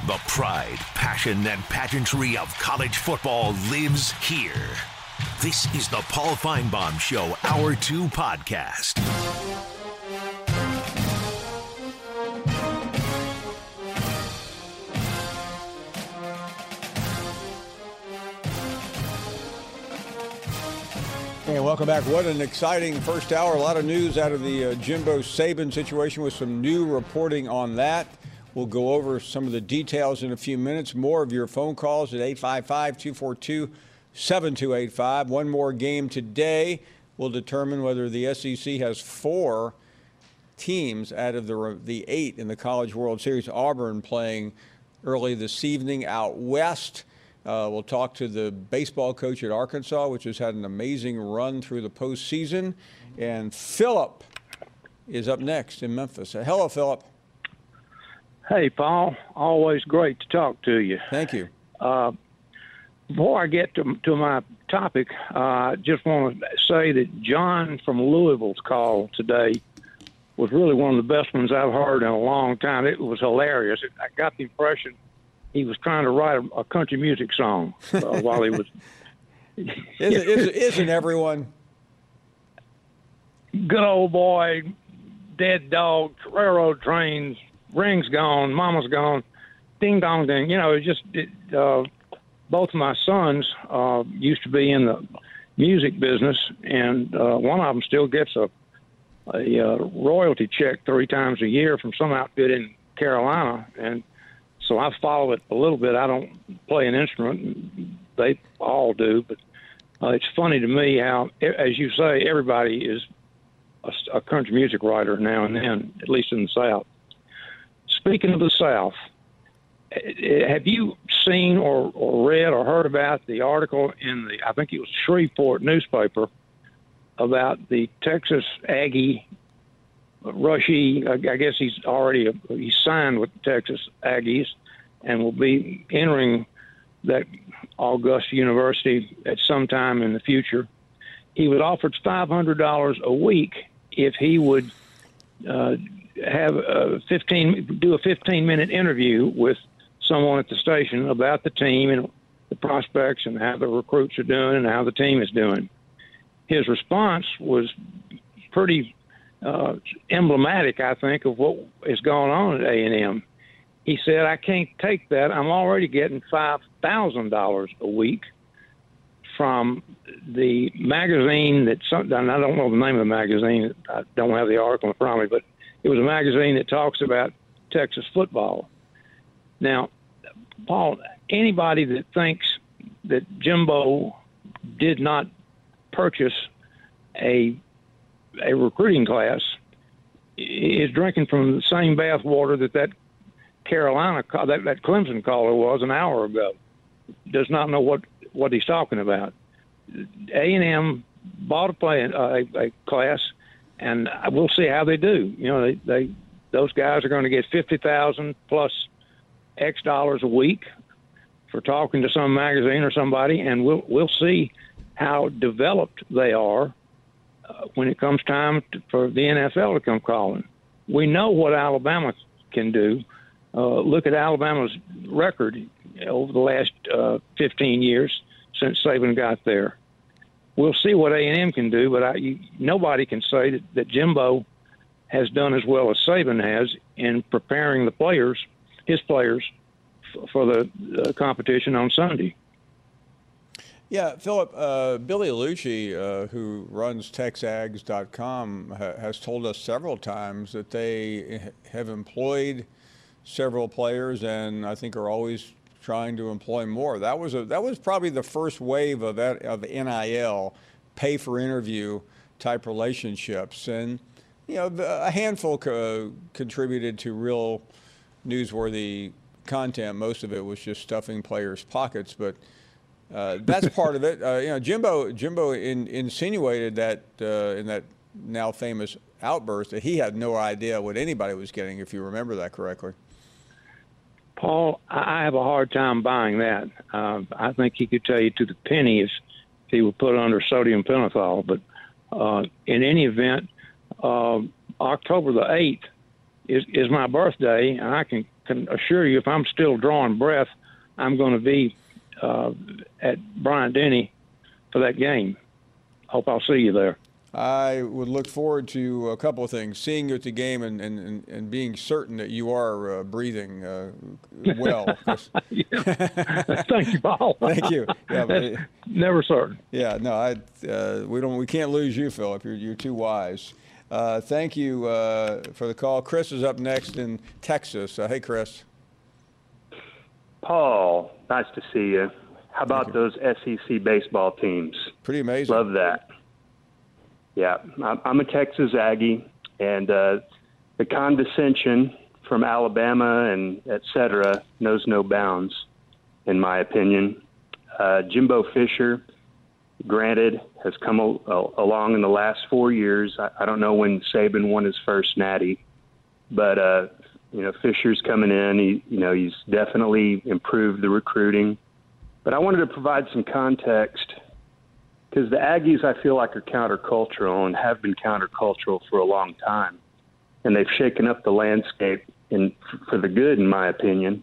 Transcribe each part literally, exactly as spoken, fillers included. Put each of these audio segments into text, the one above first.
The pride, passion, and pageantry of college football lives here. This is the Paul Finebaum Show, Hour two podcast. And welcome back. What an exciting first hour. A lot of news out of the uh, Jimbo Saban situation with some new reporting on that. We'll go over some of the details in a few minutes. More of your phone calls at eight five five, two four two, seven two eight five. One more game today will determine whether the S E C has four teams out of the, the eight in the College World Series. Auburn playing early this evening out west. Uh, we'll talk to the baseball coach at Arkansas, which has had an amazing run through the postseason. And Philip is up next in Memphis. Uh, hello, Philip. Hey, Paul. Always great to talk to you. Thank you. Uh, before I get to, to my topic, uh, I just want to say that John from Louisville's call today was really one of the best ones I've heard in a long time. It was hilarious. I got the impression he was trying to write a, a country music song uh, while he was. isn't, isn't, isn't everyone? Good old boy, dead dog, railroad trains, ring's gone, mama's gone, ding dong ding. You know, it just it, uh, both of my sons uh, used to be in the music business, and uh, one of them still gets a a uh, royalty check three times a year from some outfit in Carolina, and so I follow it a little bit. I don't play an instrument; they all do, but uh, it's funny to me how, as you say, everybody is a, a country music writer now and then, at least in the South. Speaking of the South, have you seen or, or read or heard about the article in the, I think it was Shreveport newspaper, about the Texas Aggie, Rushy, I guess he's already, he's signed with the Texas Aggies and will be entering that Augusta University at some time in the future. He was offered five hundred dollars a week if he would uh, have a fifteen, do a fifteen minute interview with someone at the station about the team and the prospects and how the recruits are doing and how the team is doing. His response was pretty uh, emblematic, I think, of what is going on at A and M. He said, I can't take that. I'm already getting five thousand dollars a week from the magazine that some, I don't know the name of the magazine. I don't have the article in front of me, but it was a magazine that talks about Texas football. Now, Paul, anybody that thinks that Jimbo did not purchase a a recruiting class is drinking from the same bathwater that that Carolina, that, that Clemson caller was an hour ago. Does not know what, what he's talking about. A and M bought a, play, a, a class, and we'll see how they do. You know, they, they those guys are going to get fifty thousand plus X dollars a week for talking to some magazine or somebody, and we'll we'll see how developed they are uh, when it comes time to, for the N F L to come calling. We know what Alabama can do. Uh, look at Alabama's record over the last uh, fifteen years since Saban got there. We'll see what A and M can do, but I, you, nobody can say that, that Jimbo has done as well as Saban has in preparing the players, his players, f- for the uh, competition on Sunday. Yeah, Philip, uh, Billy Lucci, uh, who runs Texags dot com, ha- has told us several times that they have employed several players and I think are always trying to employ more. That was a that was probably the first wave of that, of N I L, pay for interview type relationships, and you know a handful co- contributed to real newsworthy content. Most of it was just stuffing players' pockets, but uh, that's part of it. Uh, you know, Jimbo Jimbo in, insinuated that uh, in that now famous outburst that he had no idea what anybody was getting, if you remember that correctly. Paul, I have a hard time buying that. Uh, I think he could tell you to the penny if he would put under sodium pentothal. But uh, in any event, uh, October the eighth is, is my birthday, and I can can assure you, if I'm still drawing breath, I'm going to be uh, at Bryant-Denny for that game. Hope I'll see you there. I would look forward to a couple of things: seeing you at the game and and, and being certain that you are uh, breathing uh, well. Thank you, Paul. Thank you. Yeah, but, never certain. Yeah, no, I uh, we don't we can't lose you, Philip. You're you're too wise. Uh, thank you uh, for the call. Chris is up next in Texas. Uh, hey, Chris. Paul, nice to see you. How about those S E C baseball teams? Pretty amazing. Love that. Yeah, I'm a Texas Aggie, and uh, the condescension from Alabama and et cetera knows no bounds, in my opinion. Uh, Jimbo Fisher, granted, has come a- a- along in the last four years. I, I don't know when Saban won his first natty, but uh, you know, Fisher's coming in. He, you know, he's definitely improved the recruiting. But I wanted to provide some context, because the Aggies, I feel like, are countercultural and have been countercultural for a long time. And they've shaken up the landscape in, for the good, in my opinion.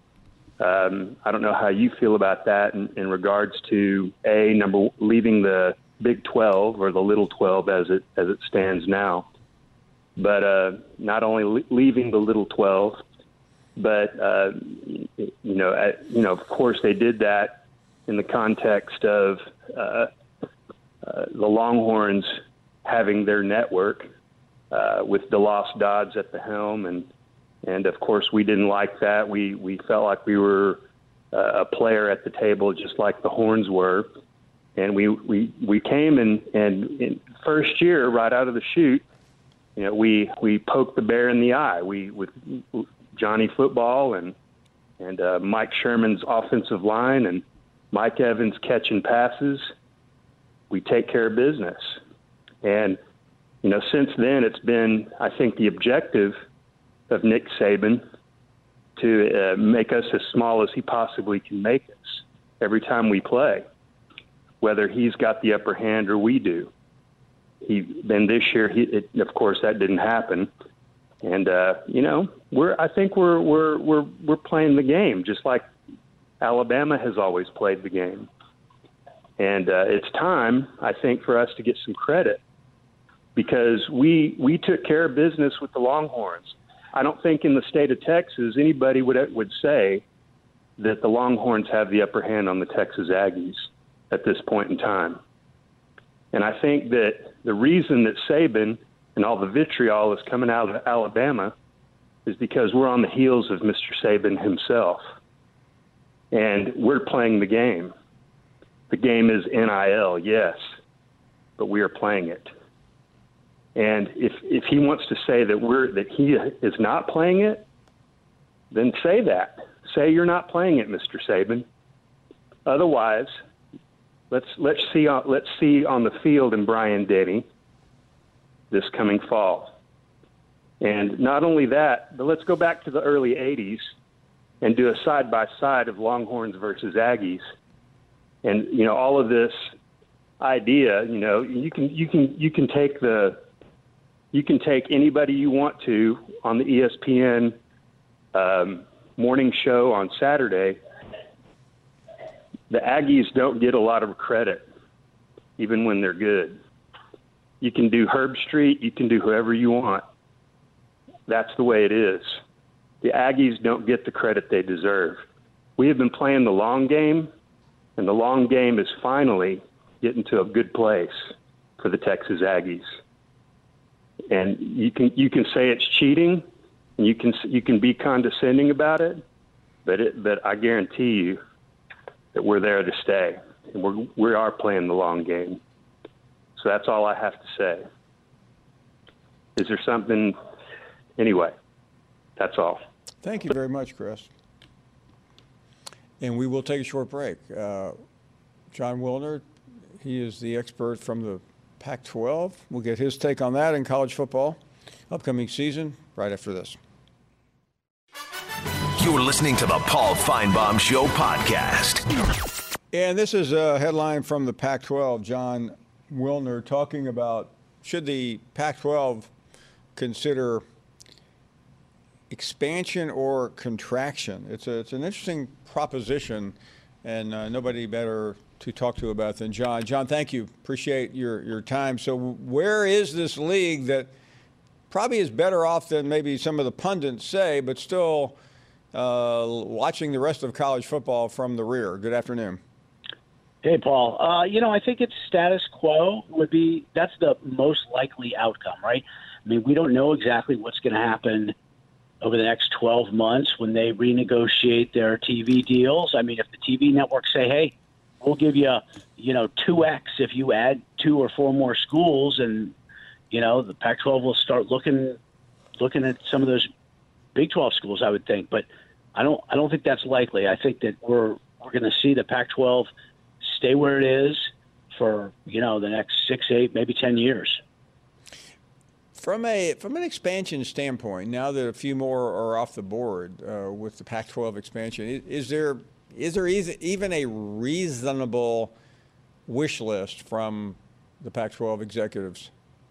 Um, I don't know how you feel about that in, in regards to, A, number leaving the Big twelve, or the Little twelve as it as it stands now. But uh, not only le- leaving the Little twelve, but, uh, you know, at, you know, of course they did that in the context of uh, Uh, the Longhorns having their network uh, with DeLoss Dodds at the helm, and and of course we didn't like that. We we felt like we were uh, a player at the table, just like the Horns were, and we we, we came and and in first year right out of the chute, you know, we we poked the bear in the eye. We with Johnny Football and and uh, Mike Sherman's offensive line and Mike Evans catching passes. We take care of business. And, you know, since then it's been, I think, the objective of Nick Saban to uh, make us as small as he possibly can make us every time we play, whether he's got the upper hand or we do. He then this year, he, it, of course, that didn't happen. And, uh, you know, we're, I think we're, we're, we're, we're playing the game just like Alabama has always played the game. And uh, it's time, I think, for us to get some credit, because we we took care of business with the Longhorns. I don't think in the state of Texas anybody would would say that the Longhorns have the upper hand on the Texas Aggies at this point in time. And I think that the reason that Saban and all the vitriol is coming out of Alabama is because we're on the heels of Mister Saban himself, and we're playing the game. The game is N I L, yes, but we are playing it. And if if he wants to say that we're that he is not playing it, then say that. Say you're not playing it, Mister Saban. Otherwise, let's let's see on, let's see on the field in Bryant-Denny this coming fall. And not only that, but let's go back to the early eighties and do a side by side of Longhorns versus Aggies. And, you know, all of this idea, you know, you can you can you can take the you can take anybody you want to on the E S P N um, morning show on Saturday. The Aggies don't get a lot of credit, even when they're good. You can do Herb Street, you can do whoever you want. That's the way it is. The Aggies don't get the credit they deserve. We have been playing the long game. And the long game is finally getting to a good place for the Texas Aggies. And you can you can say it's cheating, and you can you can be condescending about it, but it, but I guarantee you that we're there to stay, and we're we are playing the long game. So that's all I have to say. Is there something? Anyway, that's all. Thank you very much, Chris. And we will take a short break. Uh, Jon Wilner, he is the expert from the Pac twelve. We'll get his take on that in college football, upcoming season, right after this. You're listening to the Paul Finebaum Show podcast. And this is a headline from the Pac twelve. Jon Wilner talking about, should the Pac twelve consider expansion or contraction? It's a, it's an interesting proposition, and uh, nobody better to talk to about than John. John, thank you. Appreciate your, your time. So where is this league that probably is better off than maybe some of the pundits say, but still uh, watching the rest of college football from the rear? Good afternoon. Hey, Paul. Uh, you know, I think it's status quo would be, that's the most likely outcome, right? I mean, we don't know exactly what's going to happen over the next twelve months when they renegotiate their T V deals. I mean, if the T V networks say, hey, we'll give you, you know, two X if you add two or four more schools, and, you know, the Pac twelve will start looking looking at some of those Big twelve schools, I would think. But I don't I don't think that's likely. I think that we're we're going to see the Pac twelve stay where it is for, you know, the next six, eight, maybe ten years. From a from an expansion standpoint, now that a few more are off the board uh, with the Pac twelve expansion, is, is there is there even a reasonable wish list from the Pac twelve executives?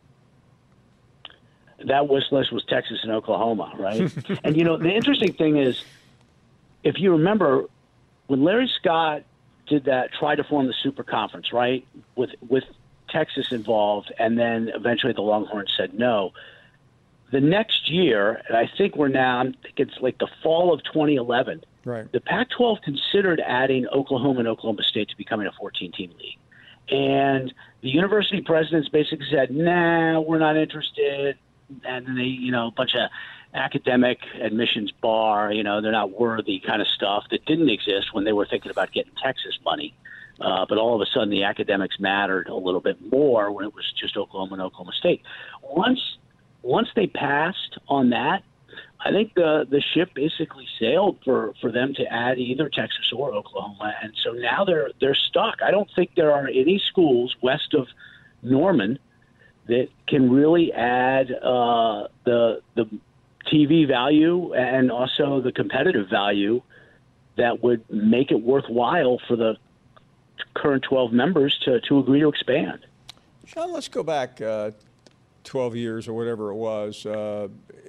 That wish list was Texas and Oklahoma, right? And, you know, the interesting thing is, if you remember, when Larry Scott did that, try to form the super conference, right, with with Texas involved, and then eventually the Longhorns said no. The next year, and I think we're now, I think it's like the fall of twenty eleven, right. The Pac twelve considered adding Oklahoma and Oklahoma State to becoming a fourteen-team league. And the university presidents basically said, nah, we're not interested. And then they, you know, a bunch of academic admissions bar, you know, they're not worthy kind of stuff that didn't exist when they were thinking about getting Texas money. Uh, but all of a sudden, the academics mattered a little bit more when it was just Oklahoma and Oklahoma State. Once once they passed on that, I think the the ship basically sailed for, for them to add either Texas or Oklahoma, and so now they're they're stuck. I don't think there are any schools west of Norman that can really add uh, the the T V value and also the competitive value that would make it worthwhile for the current twelve members to, to agree to expand. Sean, let's go back uh, twelve years or whatever it was. Uh,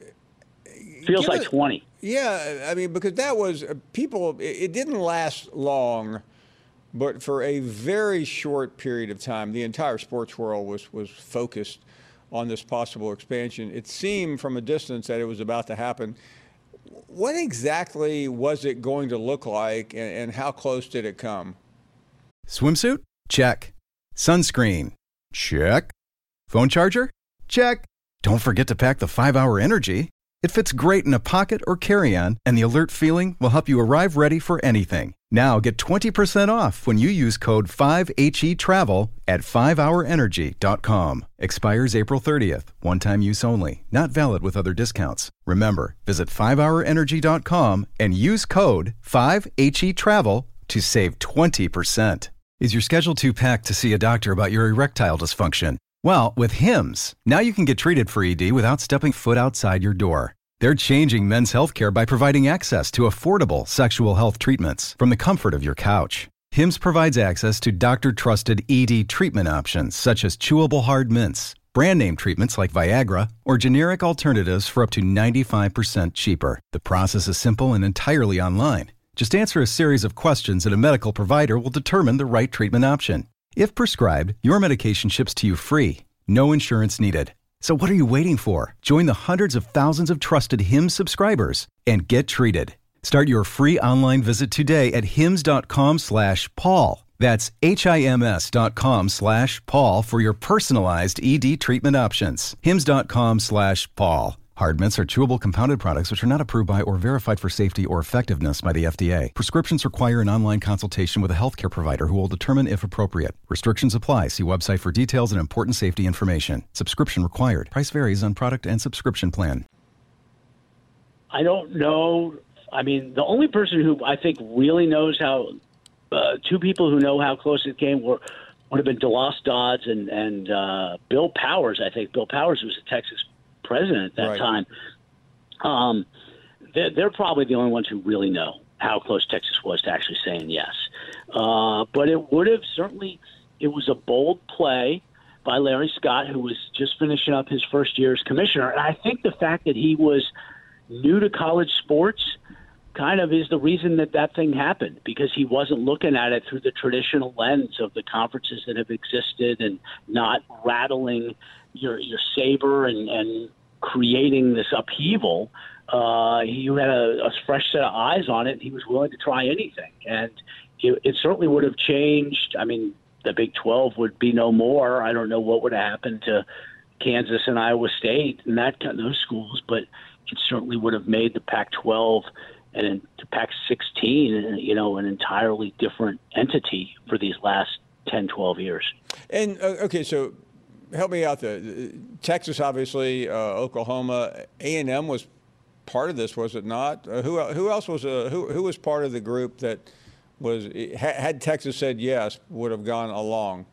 Feels like it, twenty. Yeah, I mean, because that was uh, people, it, it didn't last long, but for a very short period of time, the entire sports world was, was focused on this possible expansion. It seemed from a distance that it was about to happen. What exactly was it going to look like, and, and how close did it come? Swimsuit? Check. Sunscreen? Check. Phone charger? Check. Don't forget to pack the five hour Energy. It fits great in a pocket or carry-on, and the alert feeling will help you arrive ready for anything. Now get twenty percent off when you use code five H E travel at five hour energy dot com. Expires April thirtieth. One-time use only. Not valid with other discounts. Remember, visit five hour energy dot com and use code five H E travel to save twenty percent. Is your schedule too packed to see a doctor about your erectile dysfunction? Well, with Hims, now you can get treated for E D without stepping foot outside your door. They're changing men's healthcare by providing access to affordable sexual health treatments from the comfort of your couch. Hims provides access to doctor-trusted E D treatment options such as chewable hard mints, brand name treatments like Viagra, or generic alternatives for up to ninety-five percent cheaper. The process is simple and entirely online. Just answer a series of questions and a medical provider will determine the right treatment option. If prescribed, your medication ships to you free. No insurance needed. So what are you waiting for? Join the hundreds of thousands of trusted Hims subscribers and get treated. Start your free online visit today at hims dot com slash Paul. That's H-I-M-S dot com slash Paul for your personalized E D treatment options. hims dot com slash Paul. Hard mints are chewable compounded products which are not approved by or verified for safety or effectiveness by the F D A. Prescriptions require an online consultation with a healthcare provider who will determine if appropriate. Restrictions apply. See website for details and important safety information. Subscription required. Price varies on product and subscription plan. I don't know. I mean, the only person who I think really knows how, uh, two people who know how close it came were would have been DeLoss Dodds and, and uh, Bill Powers, I think. Bill Powers was a Texas president at that right. time. Um, they're, they're probably the only ones who really know how close Texas was to actually saying yes. Uh, but it would have certainly, it was a bold play by Larry Scott, who was just finishing up his first year as commissioner. And I think the fact that he was new to college sports kind of is the reason that that thing happened, because he wasn't looking at it through the traditional lens of the conferences that have existed and not rattling your your saber and, and creating this upheaval. Uh, he had a, a fresh set of eyes on it, and he was willing to try anything. And it, it certainly would have changed. I mean, the Big twelve would be no more. I don't know what would have happened to Kansas and Iowa State and that those schools, but it certainly would have made the Pac twelve and the Pac sixteen, you know, an entirely different entity for these last ten, twelve years. And, uh, okay, so help me out there. Texas, obviously, uh, Oklahoma, A and M was part of this, was it not? Uh, who who else was uh, who who was part of the group that was had Texas said yes would have gone along?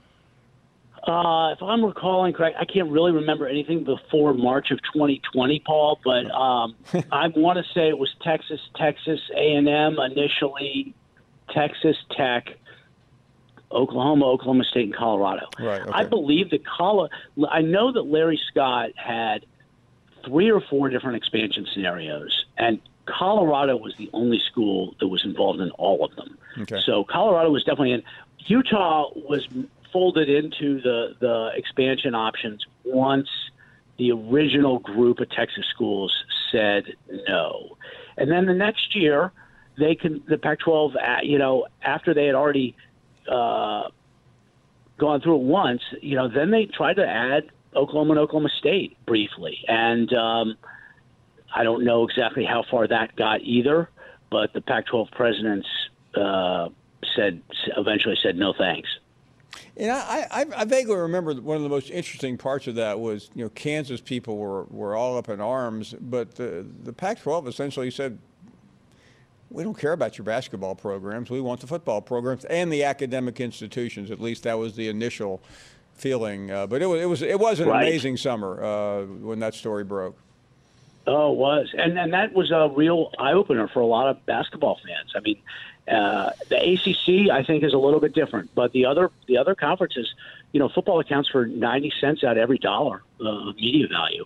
Uh, if I'm recalling correct, I can't really remember anything before March of twenty twenty, Paul, but um, I want to say it was Texas, Texas A and M initially, Texas Tech, Oklahoma, Oklahoma State, and Colorado. Right. Okay. I believe that Colo- I know that Larry Scott had three or four different expansion scenarios, and Colorado was the only school that was involved in all of them. Okay. So Colorado was definitely in. Utah was folded into the, the expansion options once the original group of Texas schools said no. And then the next year, they can the Pac twelve, you know, after they had already uh, gone through it once, you know, then they tried to add Oklahoma and Oklahoma State briefly. And um, I don't know exactly how far that got either, but the Pac twelve presidents uh, said eventually said no thanks. And I, I, I vaguely remember one of the most interesting parts of that was, you know, Kansas people were, were all up in arms, but the, the Pac twelve essentially said, we don't care about your basketball programs. We want the football programs and the academic institutions. At least that was the initial feeling. Uh, but it was, it was it was an Right. amazing summer uh, when that story broke. Oh, it was. And, and that was a real eye-opener for a lot of basketball fans. I mean, uh, the A C C, I think, is a little bit different. But the other the other conferences, you know, football accounts for ninety cents out of every dollar of media value.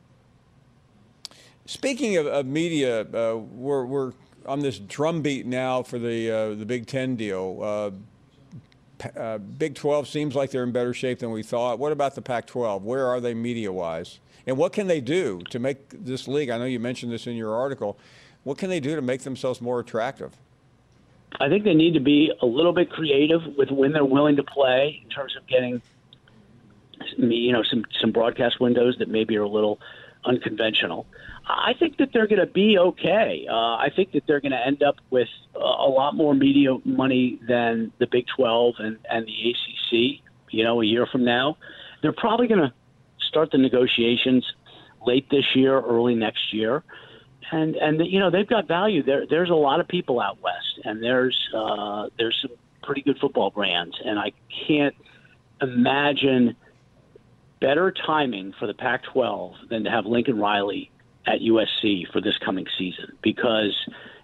Speaking of, of media, uh, we're, we're on this drumbeat now for the, uh, the Big Ten deal. Uh, uh, Big twelve seems like they're in better shape than we thought. What about the Pac twelve? Where are they media-wise? And what can they do to make this league, I know you mentioned this in your article, what can they do to make themselves more attractive? I think they need to be a little bit creative with when they're willing to play in terms of getting, you know, some, some broadcast windows that maybe are a little unconventional. I think that they're going to be okay. Uh, I think that they're going to end up with a, a lot more media money than the Big twelve and, and the A C C, you know, a year from now. They're probably going to start the negotiations late this year, early next year. And, and you know, they've got value. There, there's a lot of people out west, and there's uh, there's some pretty good football brands. And I can't imagine better timing for the Pac twelve than to have Lincoln Riley at U S C for this coming season, because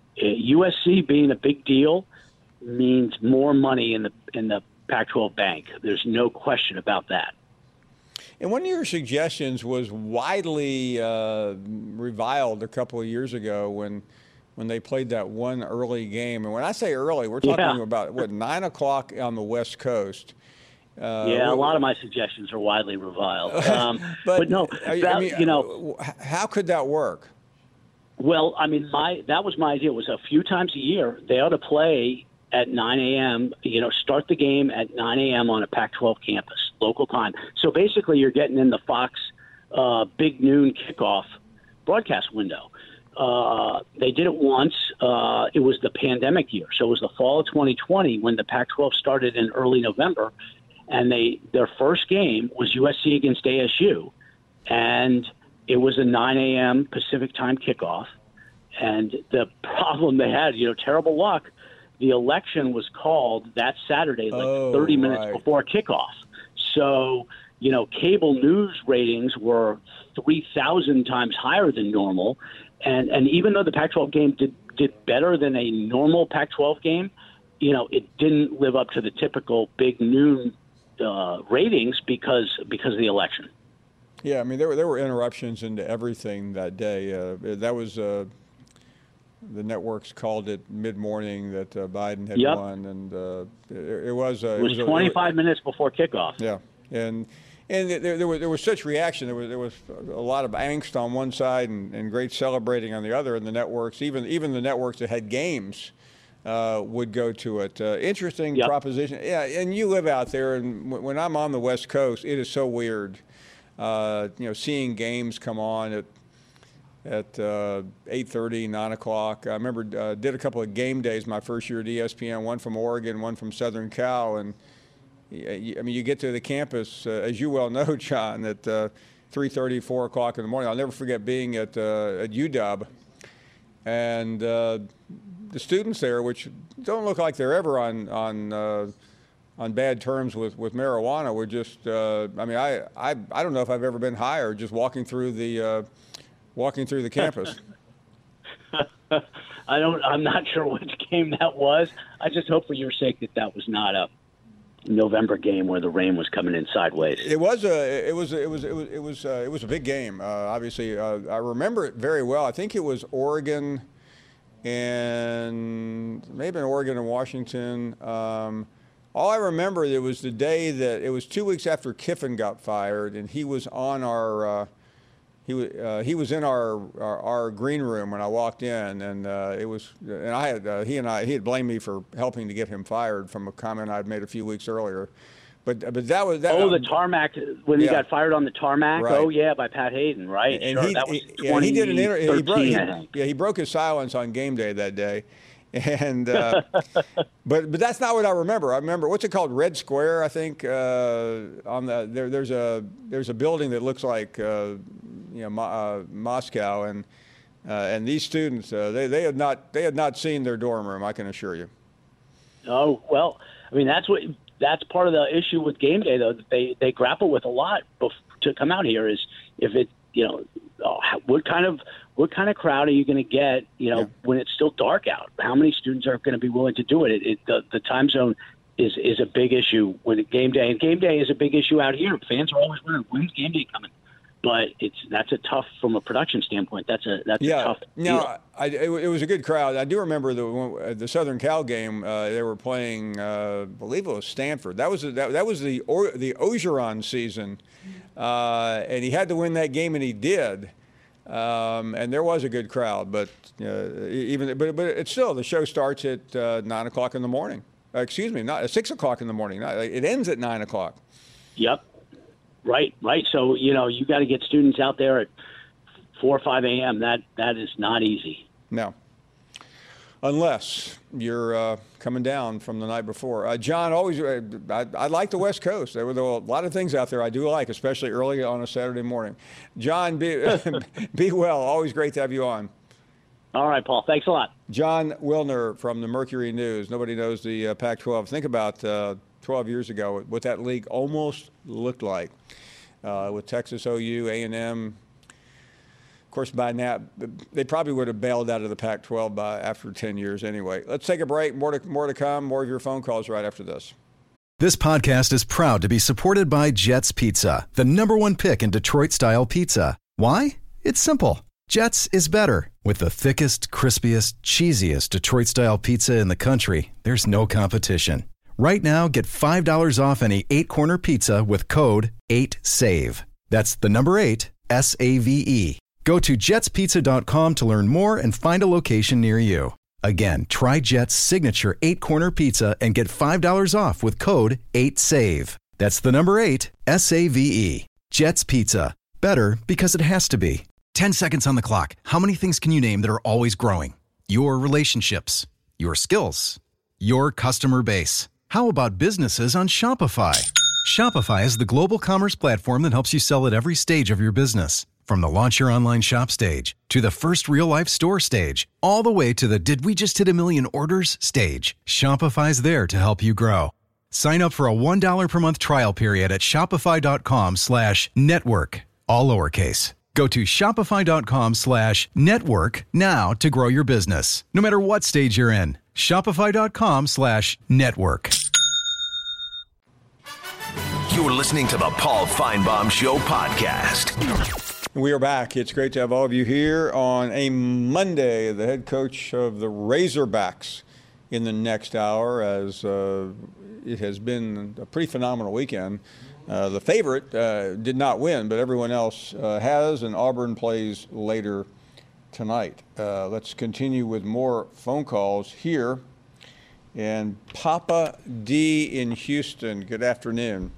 U S C being a big deal means more money in the in the Pac twelve bank. There's no question about that. And one of your suggestions was widely uh, reviled a couple of years ago when when they played that one early game. And when I say early, we're talking Yeah. about, what, nine o'clock on the West Coast. Uh, yeah, a lot of my suggestions are widely reviled. Um, but, but no, I, that, I mean, you know, how could that work? Well, I mean, my that was my idea. It was a few times a year they ought to play at nine a.m., you know, start the game at nine a.m. on a Pac twelve campus, local time. So basically you're getting in the Fox uh, big noon kickoff broadcast window. Uh, they did it once. Uh, it was the pandemic year. So it was the fall of twenty twenty when the Pac twelve started in early November. And they their first game was U S C against A S U. And it was a nine a.m. Pacific time kickoff. And the problem they had, you know, terrible luck, the election was called that Saturday, like oh, thirty minutes right. before kickoff. So, you know, cable news ratings were three thousand times higher than normal. And and even though the Pac twelve game did, did better than a normal Pac twelve game, you know, it didn't live up to the typical big noon uh, ratings because because of the election. Yeah, I mean, there were there were interruptions into everything that day. Uh, that was uh, the networks called it mid-morning that uh, Biden had yep. won, and uh, it, it was. Uh, it was, it was twenty-five a, minutes before kickoff. Yeah, and and there, there was there was such reaction. There was there was a lot of angst on one side and, and great celebrating on the other. And the networks, even even the networks that had games, uh, would go to it. Uh, interesting yep. proposition. Yeah, and you live out there, and when I'm on the West Coast, it is so weird. Uh, you know, seeing games come on at at uh, eight thirty, nine o'clock. I remember uh, did a couple of game days my first year at E S P N, one from Oregon, one from Southern Cal. And, I mean, you get to the campus, uh, as you well know, John, at uh, three thirty, four o'clock in the morning. I'll never forget being at, uh, at U W. And uh, the students there, which don't look like they're ever on on uh, on bad terms with, with marijuana, were just, uh, I mean, I, I I don't know if I've ever been higher just walking through the uh, walking through the campus. I don't, I'm not sure which game that was. I just hope for your sake that that was not a November game where the rain was coming in sideways. It was a, it was, it was, it was, it was, uh, it was a big game. Uh, obviously, uh, I remember it very well. I think it was Oregon and maybe in Oregon and Washington. Um, all I remember, it was the day that it was two weeks after Kiffin got fired, and he was on our. Uh, He was uh, he was in our, our our green room when I walked in, and uh, it was and I had uh, he and I he had blamed me for helping to get him fired from a comment I'd made a few weeks earlier, but but that was that. Oh, the tarmac when yeah. he got fired on the tarmac. Right. Oh yeah, by Pat Hayden, right? And sure. he, that was he, yeah, he did an interview. He broke, he, I think. Yeah, he broke his silence on game day that day, and uh, but but that's not what I remember. I remember what's it called, Red Square, I think. Uh, on the there there's a there's a building that looks like. Uh, You know, Mo- uh, Moscow, and uh, and these students, uh, they they had not they had not seen their dorm room. I can assure you. Oh well, I mean that's what that's part of the issue with game day though that they, they grapple with a lot bef- to come out here is if it you know oh, what kind of what kind of crowd are you going to get you know yeah. when it's still dark out? How many students are going to be willing to do it? It, it the, the time zone is is a big issue with game day, and game day is a big issue out here. Fans are always wondering when's game day coming. But it's that's a tough from a production standpoint. That's a that's yeah. a tough. No, I, it, it was a good crowd. I do remember the the Southern Cal game. Uh, they were playing, uh, I believe it was Stanford. That was that, that was the or, the Orgeron season, uh, and he had to win that game, and he did. Um, and there was a good crowd, but uh, even but but it's still the show starts at uh, nine o'clock in the morning. Uh, excuse me, not at six o'clock in the morning. Not, it ends at nine o'clock. Yep. Right, right. So, you know, you got to get students out there at four or five a.m. That That is not easy. No. Unless you're uh, coming down from the night before. Uh, John, always, uh, I, I like the West Coast. There were a lot of things out there I do like, especially early on a Saturday morning. John, be, be well. Always great to have you on. All right, Paul. Thanks a lot. John Wilner from the Mercury News. Nobody knows the uh, Pac twelve. Think about uh, twelve years ago, what that league almost looked like uh, with Texas O U, A and M. Of course, by now, they probably would have bailed out of the Pac twelve by after ten years anyway. Let's take a break. More to, more to come. More of your phone calls right after this. This podcast is proud to be supported by Jets Pizza, the number one pick in Detroit-style pizza. Why? It's simple. Jets is better. With the thickest, crispiest, cheesiest Detroit-style pizza in the country, there's no competition. Right now, get five dollars off any eight-corner pizza with code eight save. That's the number eight, S A V E. Go to jets pizza dot com to learn more and find a location near you. Again, try Jet's signature eight-corner pizza and get five dollars off with code eight save. That's the number eight, S A V E. Jet's Pizza. Better because it has to be. Ten seconds on the clock. How many things can you name that are always growing? Your relationships, your skills, your customer base. How about businesses on Shopify? Shopify is the global commerce platform that helps you sell at every stage of your business. From the launch your online shop stage, to the first real-life store stage, all the way to the did we just hit a million orders stage. Shopify's there to help you grow. Sign up for a one dollar per month trial period at shopify.com slash network, all lowercase. Go to shopify.com slash network now to grow your business, no matter what stage you're in. Shopify.com slash network. You're listening to the Paul Feinbaum Show podcast. We are back. It's great to have all of you here on a Monday. The head coach of the Razorbacks in the next hour, as uh, it has been a pretty phenomenal weekend. Uh, the favorite uh, did not win, but everyone else uh, has, and Auburn plays later tonight. Uh, let's continue with more phone calls here. And Papa D in Houston, good afternoon.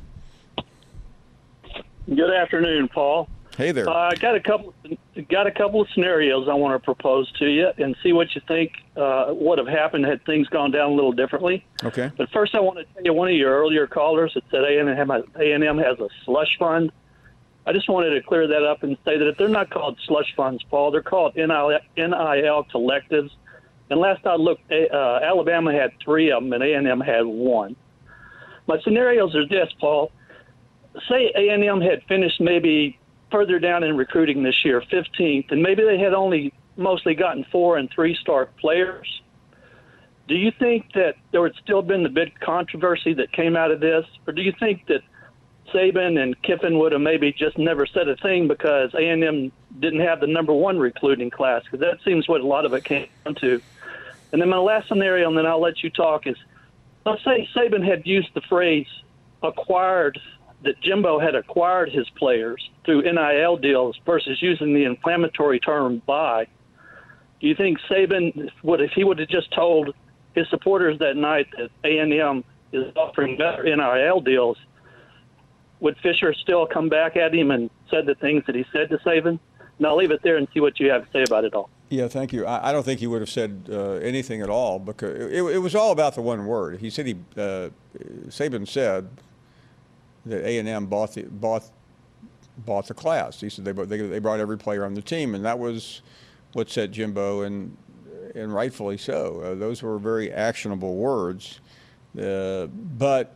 Good afternoon, Paul. Hey there. I uh, got a couple. Got a couple of scenarios I want to propose to you, and see what you think uh, would have happened had things gone down a little differently. Okay. But first, I want to tell you, one of your earlier callers that said A and M has a slush fund. I just wanted to clear that up and say that they're not called slush funds, Paul. They're called N I L collectives. And last I looked, uh, Alabama had three of them, and A and M had one. My scenarios are this, Paul. Say A and M had finished maybe further down in recruiting this year, fifteenth, and maybe they had only mostly gotten four and three-star players. Do you think that there would still been the big controversy that came out of this, or do you think that Saban and Kiffin would have maybe just never said a thing because A and M didn't have the number one recruiting class? Because that seems what a lot of it came down to. And then my last scenario, and then I'll let you talk, is let's say Saban had used the phrase acquired, that Jimbo had acquired his players through N I L deals versus using the inflammatory term buy. Do you think Saban would, if he would have just told his supporters that night that A and M is offering better N I L deals, would Fisher still come back at him and said the things that he said to Saban? And I'll leave it there and see what you have to say about it all. Yeah, thank you. I, I don't think he would have said uh, anything at all, because it, it was all about the one word. He said he, uh, Saban said that A and M bought the bought bought the class. He said they they they brought every player on the team, and that was what set Jimbo, and and rightfully so. Uh, those were very actionable words, uh, but.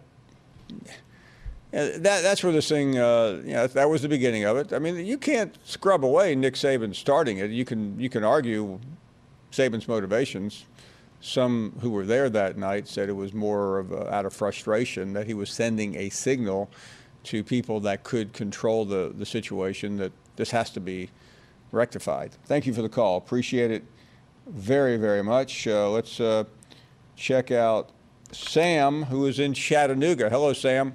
And that, that's where this thing, uh, you know, that was the beginning of it. I mean, you can't scrub away Nick Saban starting it. You can you can argue Saban's motivations. Some who were there that night said it was more of a, out of frustration, that he was sending a signal to people that could control the, the situation, that this has to be rectified. Thank you for the call. Appreciate it very, very much. Uh, let's uh, check out Sam, who is in Chattanooga. Hello, Sam.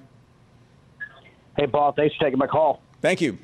Hey, Paul, thanks for taking my call. Thank you.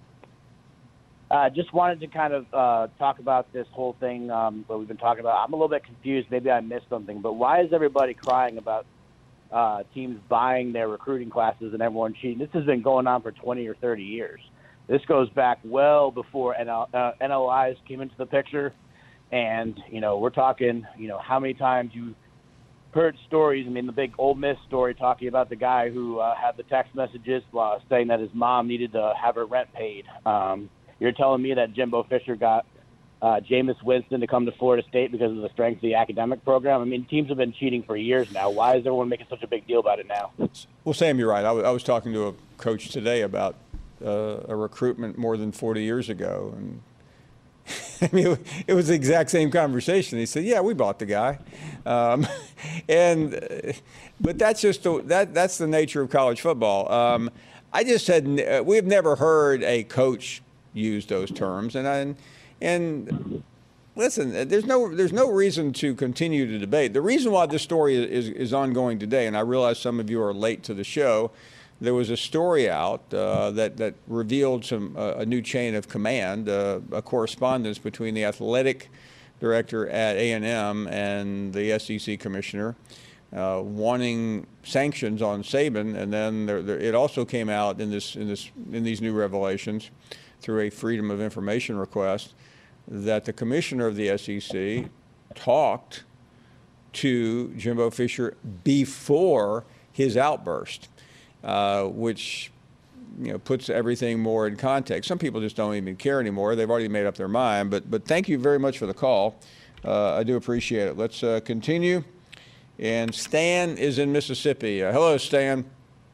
Uh, just wanted to kind of uh, talk about this whole thing um, that we've been talking about. I'm a little bit confused. Maybe I missed something, but why is everybody crying about uh, teams buying their recruiting classes and everyone cheating? This has been going on for twenty or thirty years. This goes back well before N L, uh, N L Is came into the picture. And, you know, we're talking, you know, how many times you heard stories. I mean, the big Ole Miss story talking about the guy who uh, had the text messages uh, saying that his mom needed to have her rent paid. Um, you're telling me that Jimbo Fisher got uh, Jameis Winston to come to Florida State because of the strength of the academic program? I mean, teams have been cheating for years now. Why is everyone making such a big deal about it now? Well, Sam, you're right. I, w- I was talking to a coach today about uh, a recruitment more than forty years ago, and I mean, it was the exact same conversation. He said, "Yeah, we bought the guy," um, and uh, but that's just the, that that's the nature of college football. Um, I just had uh, we've never heard a coach use those terms, and I, and listen, there's no there's no reason to continue to debate. The reason why this story is is ongoing today, and I realize some of you are late to the show. There was a story out uh, that, that revealed some uh, a new chain of command, uh, a correspondence between the athletic director at A and M and the S E C commissioner, uh, wanting sanctions on Saban, and then there, there, it also came out in this in this in these new revelations through a Freedom of Information request that the commissioner of the S E C talked to Jimbo Fisher before his outburst. Uh, which, you know, puts everything more in context. Some people just don't even care anymore. They've already made up their mind. But but thank you very much for the call. Uh, I do appreciate it. Let's uh, continue. And Stan is in Mississippi. Uh, hello, Stan.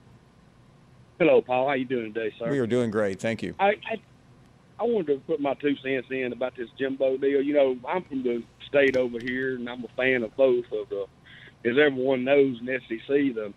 Hello, Paul. How you doing today, sir? We are doing great. Thank you. I, I I wanted to put my two cents in about this Jimbo deal. You know, I'm from the state over here, and I'm a fan of both of the, as everyone knows in S E C, the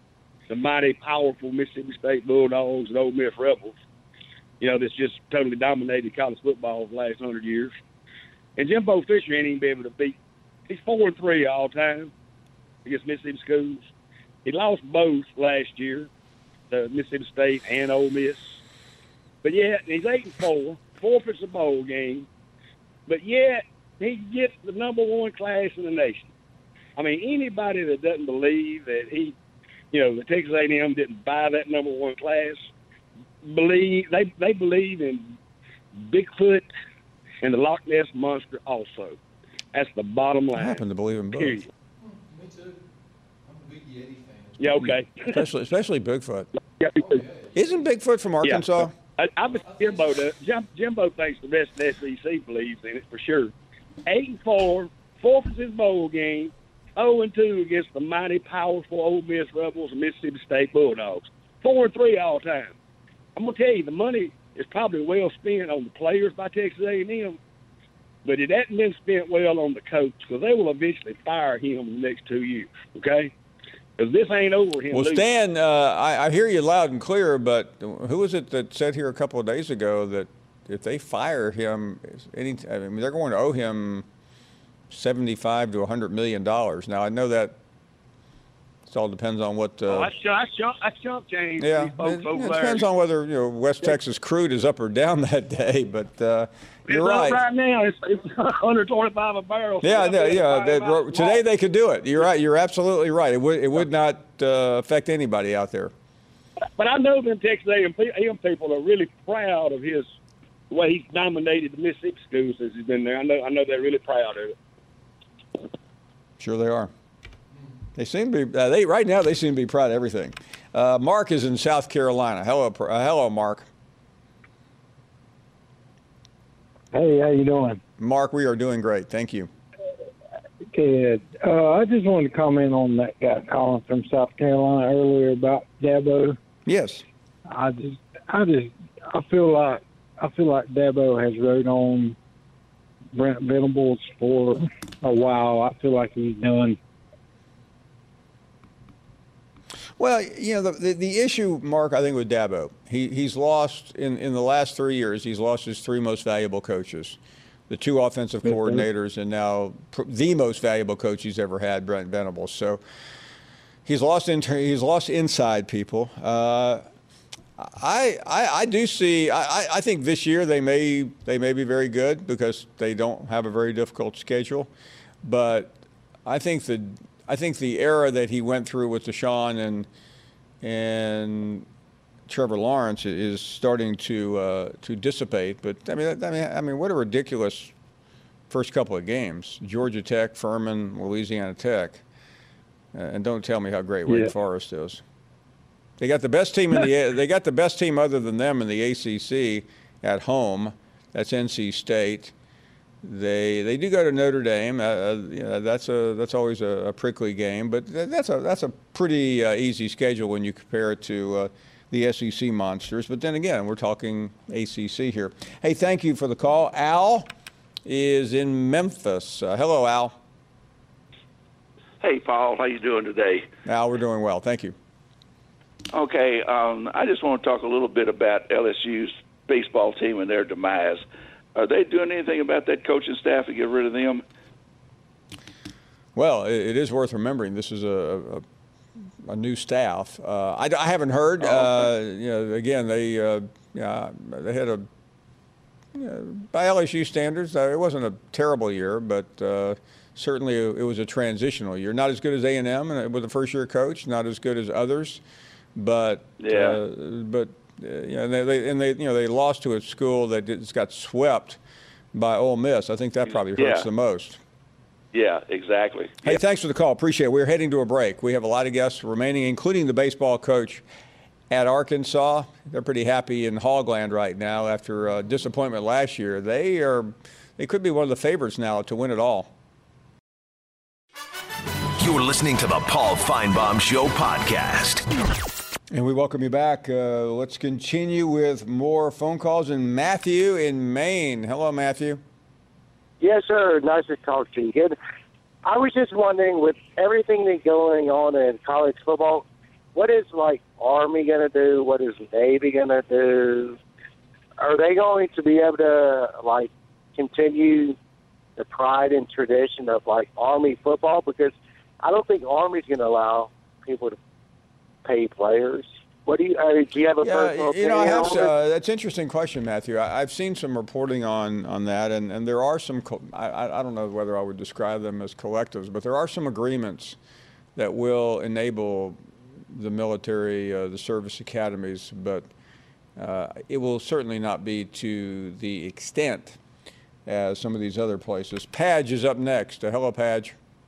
the mighty, powerful Mississippi State Bulldogs and Ole Miss Rebels, you know, that's just totally dominated college football for the last hundred years. And Jimbo Fisher ain't even been able to beat. He's four and three all time against Mississippi schools. He lost both last year, to Mississippi State and Ole Miss. But yet he's eight and four, forfeits a bowl game. But yet he gets the number one class in the nation. I mean, anybody that doesn't believe that he, you know, the Texas A and M didn't buy that number one class, believe they they believe in Bigfoot and the Loch Ness Monster also. That's the bottom line. I happen to believe in both. Period. Me too. I'm a big Yeti fan. Yeah, okay. Especially, especially Bigfoot. Yeah, Isn't Bigfoot from Arkansas? Yeah. I, I bet Jimbo does. Jim, Jimbo thinks the rest of the S E C believes in it for sure. Eight and four, forfeits his bowl game. Zero and two against the mighty, powerful Ole Miss Rebels and Mississippi State Bulldogs. Four and three all time. I'm gonna tell you, the money is probably well spent on the players by Texas A and M, but it hasn't been spent well on the coach because they will eventually fire him in the next two years. Okay. Because this ain't over him. Well, losing. Stan, uh, I, I hear you loud and clear, but who was it that said here a couple of days ago that if they fire him, any, I mean, they're going to owe him seventy-five to a hundred million dollars. Now I know that it all depends on what. Uh, oh, that's that's chump, that's chump change. yeah, These folks it, over it there. depends on whether you know West Texas crude is up or down that day. But uh, you're it's right. Up right now, it's, it's one twenty-five a barrel. Yeah, So no, that's yeah. five That, miles today long. they could do it. You're right. You're absolutely right. It would. It would not uh, affect anybody out there. But I know them Texas A and M people are really proud of his the way he's dominated the Mississippi schools since he's been there. I know. I know they're really proud of it. Sure, they are. They seem to be. Uh, they right now they seem to be proud of everything. Uh, Mark is in South Carolina. Hello, uh, hello, Mark. Hey, how you doing? Mark, we are doing great. Thank you. Good. Uh, I just wanted to comment on that guy calling from South Carolina earlier about Dabo. Yes. I just, I just, I feel like, I feel like Dabo has rode on Brent Venables for a while. I feel like he's done. Well, you know, the, the, the issue, Mark, I think with Dabo, he, he's lost, in, in the last three years, he's lost his three most valuable coaches, the two offensive coordinators, and now pr- the most valuable coach he's ever had, Brent Venables. So he's lost, inter- he's lost inside people. Uh, I, I I do see, I, I think this year they may, they may be very good because they don't have a very difficult schedule. But I think the I think the era that he went through with Deshaun and and Trevor Lawrence is starting to uh, to dissipate. But I mean, I mean, I mean, what a ridiculous first couple of games: Georgia Tech, Furman, Louisiana Tech, uh, and don't tell me how great Wake Yeah. Forest is. They got the best team in the they got the best team other than them in the A C C at home. That's N C State. They they do go to Notre Dame. Uh, you know, that's a that's always a, a prickly game, but that's a that's a pretty uh, easy schedule when you compare it to uh, the S E C monsters. But then again, we're talking A C C here. Hey, thank you for the call. Al is in Memphis. Uh, hello, Al. Hey, Paul, how you doing today? Al, we're doing well. Thank you. Okay, um, I just want to talk a little bit about L S U's baseball team and their demise. Are they doing anything about that coaching staff to get rid of them? Well, it, it is worth remembering this is a, a, a new staff. Uh, I, I haven't heard. Uh, you know, again, they uh, yeah, they had a you know, by L S U standards, uh, it wasn't a terrible year, but uh, certainly it was a transitional year. Not as good as A and M and with a first-year coach, not as good as others, but Yeah. uh, but. Uh, you know, they, they, and they, you know, they lost to a school that just got swept by Ole Miss. I think that probably hurts Yeah. the most. Yeah, exactly. Hey, thanks for the call. Appreciate it. We're heading to a break. We have a lot of guests remaining, including the baseball coach at Arkansas. They're pretty happy in Hogland right now after uh, disappointment last year. They are, they could be one of the favorites now to win it all. You're listening to the Paul Feinbaum Show podcast. And we welcome you back. Uh, let's continue with more phone calls. And Matthew in Maine. Hello, Matthew. Yes, sir. Nice to talk to you. Good. I was just wondering, with everything that's going on in college football, what is like Army going to do? What is Navy going to do? Are they going to be able to like continue the pride and tradition of like Army football? Because I don't think Army's going to allow people to pay players. What do you? Uh, do you have a yeah, personal you know, I have. opinion on Uh, that's an interesting question, Matthew. I, I've seen some reporting on, on that, and, and there are some. Co- I, I don't know whether I would describe them as collectives, but there are some agreements that will enable the military, uh, the service academies, but uh, it will certainly not be to the extent as some of these other places. Padge is up next. Uh, hello, Padge.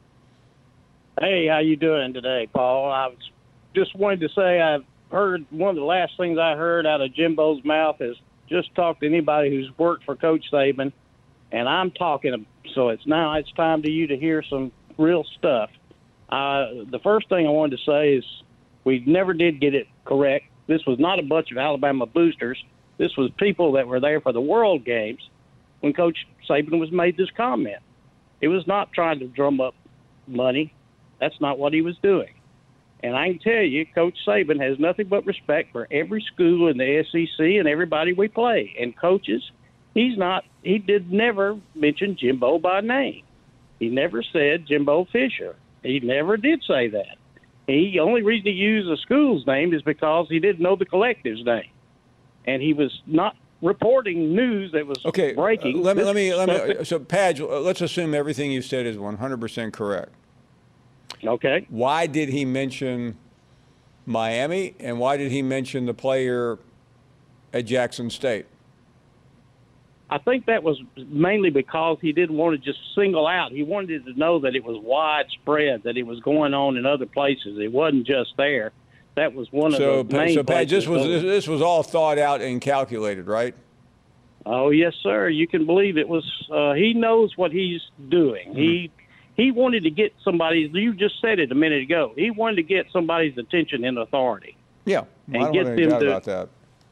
Hey, how you doing today, Paul? I was just wanted to say I've heard one of the last things I heard out of Jimbo's mouth is just talk to anybody who's worked for Coach Saban, and I'm talking. So it's now it's time to you to hear some real stuff. Uh, the first thing I wanted to say is we never did get it correct. This was not a bunch of Alabama boosters. This was people that were there for the World Games when Coach Saban was made this comment. He was not trying to drum up money. That's not what he was doing. And I can tell you, Coach Saban has nothing but respect for every school in the S E C and everybody we play. And coaches, he's not, he did never mention Jimbo by name. He never said Jimbo Fisher. He never did say that. The only reason he used the school's name is because he didn't know the collective's name. And he was not reporting news that was okay, breaking. Uh, let me, let me, let me, so Padge, let's assume everything you said is one hundred percent correct. Okay. Why did he mention Miami, and why did he mention the player at Jackson State? I think that was mainly because he didn't want to just single out. He wanted to know that it was widespread, that it was going on in other places. It wasn't just there. That was one so, of the main so places. Pat, this was this was all thought out and calculated, right? Oh yes, sir. You can believe it was. Uh, he knows what he's doing. Mm-hmm. He he wanted to get somebody's. You just said it a minute ago. He wanted to get somebody's attention in authority. Yeah, and I don't get want any them doubt to, about that.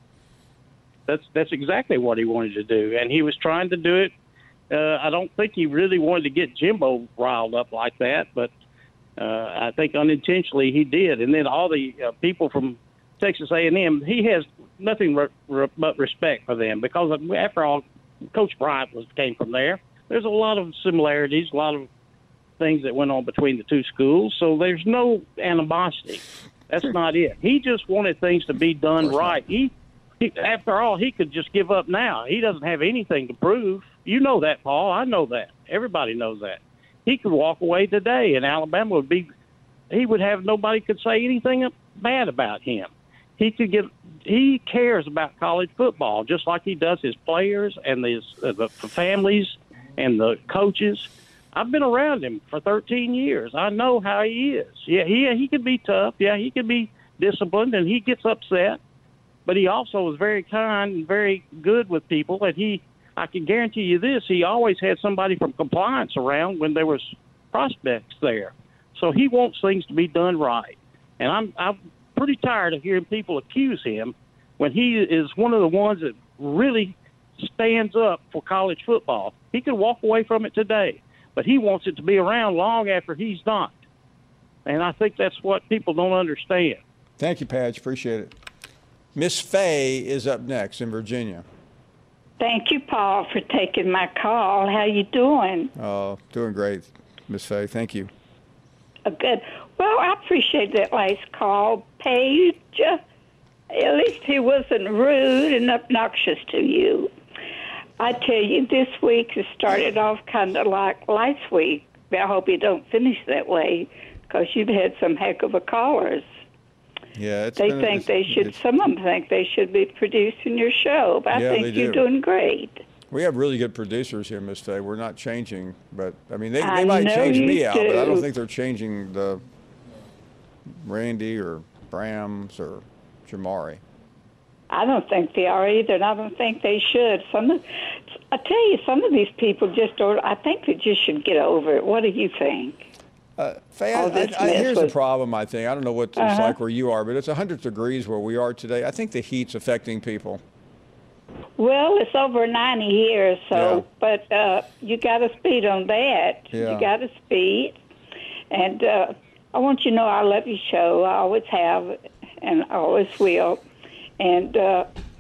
That's that's exactly what he wanted to do, and he was trying to do it. Uh, I don't think he really wanted to get Jimbo riled up like that, but uh, I think unintentionally he did. And then all the uh, people from Texas A and M, he has nothing re- re- but respect for them because, after all, Coach Bryant was came from there. There's a lot of similarities, a lot of things that went on between the two schools, so there's no animosity. That's not it. He just wanted things to be done right. He. He, after all, he could just give up now. He doesn't have anything to prove. You know that, Paul. I know that. Everybody knows that. He could walk away today, and Alabama would be – he would have – nobody could say anything bad about him. He could get – he cares about college football just like he does his players and his, uh, the families and the coaches. I've been around him for thirteen years. I know how he is. Yeah, he, he could be tough. Yeah, he could be disciplined, and he gets upset. But he also was very kind and very good with people. And he, I can guarantee you this, he always had somebody from compliance around when there was prospects there. So he wants things to be done right. And I'm, I'm pretty tired of hearing people accuse him when he is one of the ones that really stands up for college football. He could walk away from it today, but he wants it to be around long after he's not. And I think that's what people don't understand. Thank you, Padge. Appreciate it. Miss Fay is up next in Virginia. Thank you, Paul, for taking my call. How you doing? Oh, doing great, Miss Fay. Thank you. Uh, good. Well, I appreciate that last call, Paige. At least he wasn't rude and obnoxious to you. I tell you, this week has started off kind of like last week. I hope you don't finish that way because you've had some heck of a callers. Yeah, it's they been, think it's, they should. Some of them think they should be producing your show, but yeah, I think you're do. doing great. We have really good producers here, Miss Fay. We're not changing, but I mean, they, they I might know change you me out, but I don't do. think they're changing the Randy or Brams or Jamari. I don't think they are either, and I don't think they should. Some, of, I tell you, some of these people just don't. I think they just should get over it. What do you think? Uh, Faye, I, I, I, here's the problem, I think. I don't know what it's uh-huh. like where you are, but it's one hundred degrees where we are today. I think the heat's affecting people. Well, it's over ninety here, so, Yeah. but uh, you got to speed on that. Yeah. You got to speed. And uh, I want you to know I love your show. I always have, and I always will. And uh,